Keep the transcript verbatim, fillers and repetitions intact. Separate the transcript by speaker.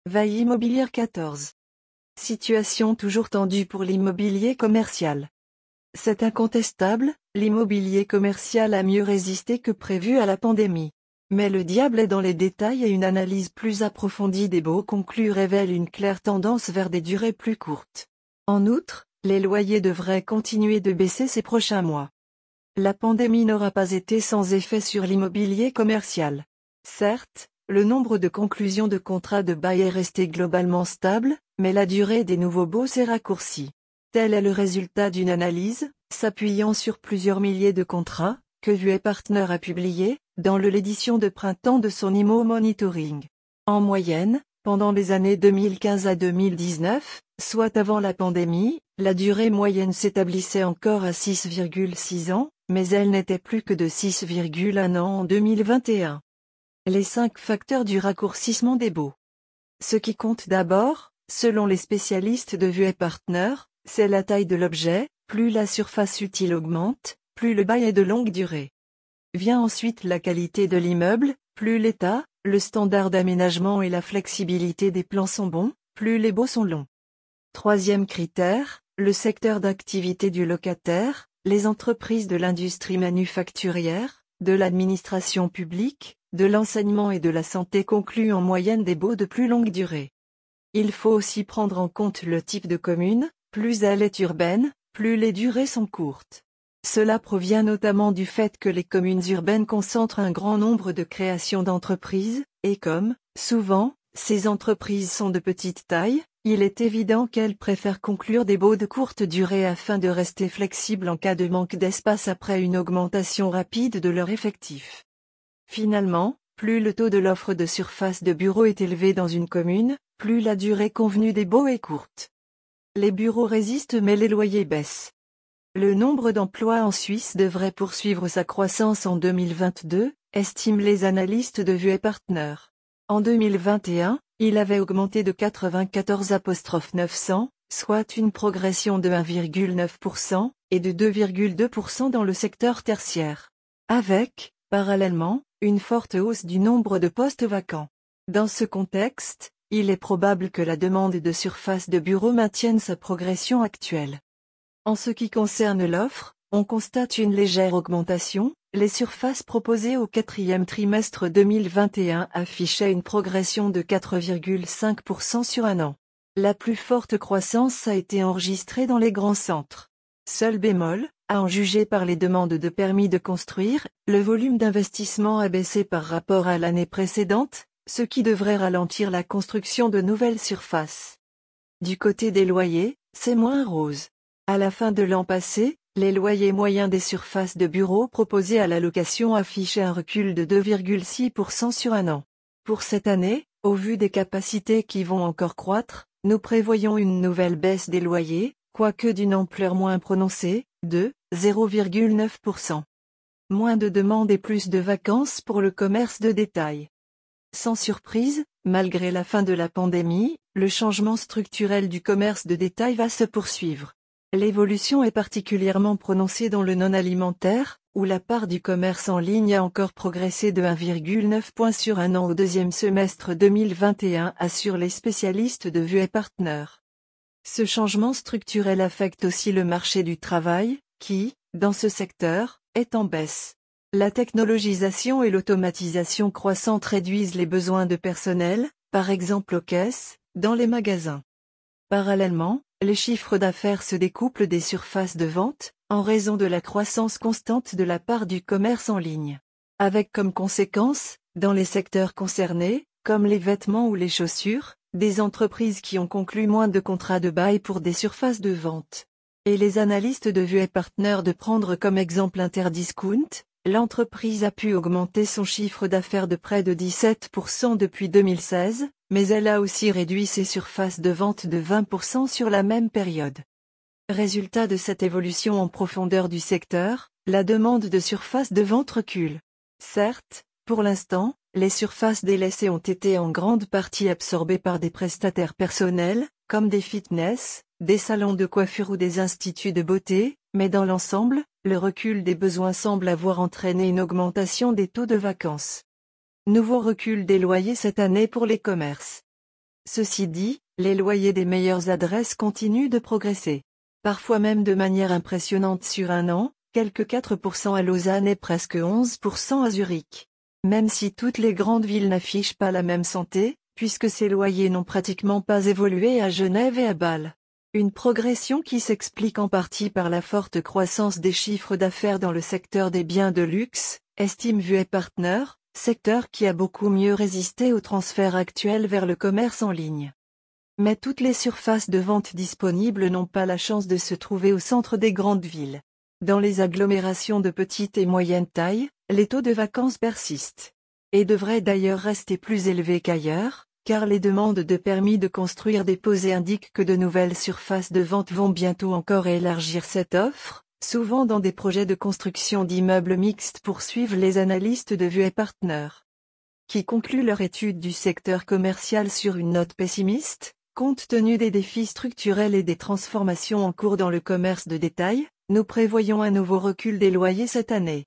Speaker 1: Veille immobilière quatorze. Situation toujours tendue pour l'immobilier commercial. C'est incontestable, l'immobilier commercial a mieux résisté que prévu à la pandémie. Mais le diable est dans les détails et une analyse plus approfondie des baux conclus révèle une claire tendance vers des durées plus courtes. En outre, les loyers devraient continuer de baisser ces prochains mois. La pandémie n'aura pas été sans effet sur l'immobilier commercial. Certes, le nombre de conclusions de contrats de bail est resté globalement stable, mais la durée des nouveaux baux s'est raccourcie. Tel est le résultat d'une analyse, s'appuyant sur plusieurs milliers de contrats, que Vue et Partners a publié, dans le l'édition de printemps de son I M O Monitoring. En moyenne, pendant les années deux mille quinze à deux mille dix-neuf, soit avant la pandémie, la durée moyenne s'établissait encore à six virgule six ans, mais elle n'était plus que de six virgule un ans en deux mille vingt et un. Les cinq facteurs du raccourcissement des baux. Ce qui compte d'abord, selon les spécialistes de Vue et Partners, c'est la taille de l'objet. Plus la surface utile augmente, plus le bail est de longue durée. Vient ensuite la qualité de l'immeuble, plus l'état, le standard d'aménagement et la flexibilité des plans sont bons, plus les baux sont longs. Troisième critère, le secteur d'activité du locataire, les entreprises de l'industrie manufacturière, de l'administration publique, de l'enseignement et de la santé concluent en moyenne des baux de plus longue durée. Il faut aussi prendre en compte le type de commune, plus elle est urbaine, plus les durées sont courtes. Cela provient notamment du fait que les communes urbaines concentrent un grand nombre de créations d'entreprises, et comme, souvent, ces entreprises sont de petite taille, il est évident qu'elles préfèrent conclure des baux de courte durée afin de rester flexibles en cas de manque d'espace après une augmentation rapide de leur effectif. Finalement, plus le taux de l'offre de surface de bureaux est élevé dans une commune, plus la durée convenue des baux est courte. Les bureaux résistent mais les loyers baissent. Le nombre d'emplois en Suisse devrait poursuivre sa croissance en deux mille vingt-deux, estiment les analystes de Vue et Partners. En deux mille vingt et un, il avait augmenté de quatre-vingt-quatorze neuf cents, soit une progression de un virgule neuf pour cent, et de deux virgule deux pour cent dans le secteur tertiaire. Avec, parallèlement, une forte hausse du nombre de postes vacants. Dans ce contexte, il est probable que la demande de surface de bureaux maintienne sa progression actuelle. En ce qui concerne l'offre, on constate une légère augmentation. Les surfaces proposées au quatrième trimestre deux mille vingt et un affichaient une progression de quatre virgule cinq pour cent sur un an. La plus forte croissance a été enregistrée dans les grands centres. Seul bémol, à en juger par les demandes de permis de construire, le volume d'investissement a baissé par rapport à l'année précédente, ce qui devrait ralentir la construction de nouvelles surfaces. Du côté des loyers, c'est moins rose. À la fin de l'an passé, les loyers moyens des surfaces de bureaux proposées à la location affichaient un recul de deux virgule six pour cent sur un an. Pour cette année, au vu des capacités qui vont encore croître, nous prévoyons une nouvelle baisse des loyers, quoique d'une ampleur moins prononcée, de zéro virgule neuf pour cent. Moins de demandes et plus de vacances pour le commerce de détail. Sans surprise, malgré la fin de la pandémie, le changement structurel du commerce de détail va se poursuivre. L'évolution est particulièrement prononcée dans le non-alimentaire, où la part du commerce en ligne a encore progressé de un virgule neuf point sur un an au deuxième semestre deux mille vingt et un, assurent les spécialistes de Vue et Partners. Ce changement structurel affecte aussi le marché du travail, qui, dans ce secteur, est en baisse. La technologisation et l'automatisation croissante réduisent les besoins de personnel, par exemple aux caisses, dans les magasins. Parallèlement, les chiffres d'affaires se découplent des surfaces de vente, en raison de la croissance constante de la part du commerce en ligne. Avec comme conséquence, dans les secteurs concernés, comme les vêtements ou les chaussures, des entreprises qui ont conclu moins de contrats de bail pour des surfaces de vente. Et les analystes de Vue et Partners de prendre comme exemple Interdiscount, l'entreprise a pu augmenter son chiffre d'affaires de près de dix-sept pour cent depuis deux mille seize, mais elle a aussi réduit ses surfaces de vente de vingt pour cent sur la même période. Résultat de cette évolution en profondeur du secteur, la demande de surface de vente recule. Certes, pour l'instant, les surfaces délaissées ont été en grande partie absorbées par des prestataires personnels, comme des fitness, des salons de coiffure ou des instituts de beauté, mais dans l'ensemble, le recul des besoins semble avoir entraîné une augmentation des taux de vacances. Nouveau recul des loyers cette année pour les commerces. Ceci dit, les loyers des meilleures adresses continuent de progresser. Parfois même de manière impressionnante sur un an, quelque quatre pour cent à Lausanne et presque onze pour cent à Zurich. Même si toutes les grandes villes n'affichent pas la même santé, puisque ces loyers n'ont pratiquement pas évolué à Genève et à Bâle. Une progression qui s'explique en partie par la forte croissance des chiffres d'affaires dans le secteur des biens de luxe, estime Vuet Partners, secteur qui a beaucoup mieux résisté au transfert actuel vers le commerce en ligne. Mais toutes les surfaces de vente disponibles n'ont pas la chance de se trouver au centre des grandes villes. Dans les agglomérations de petite et moyenne taille, les taux de vacances persistent. Et devraient d'ailleurs rester plus élevés qu'ailleurs, car les demandes de permis de construire déposées indiquent que de nouvelles surfaces de vente vont bientôt encore élargir cette offre, souvent dans des projets de construction d'immeubles mixtes poursuivent les analystes de Vuet Partners, qui concluent leur étude du secteur commercial sur une note pessimiste. Compte tenu des défis structurels et des transformations en cours dans le commerce de détail, nous prévoyons un nouveau recul des loyers cette année.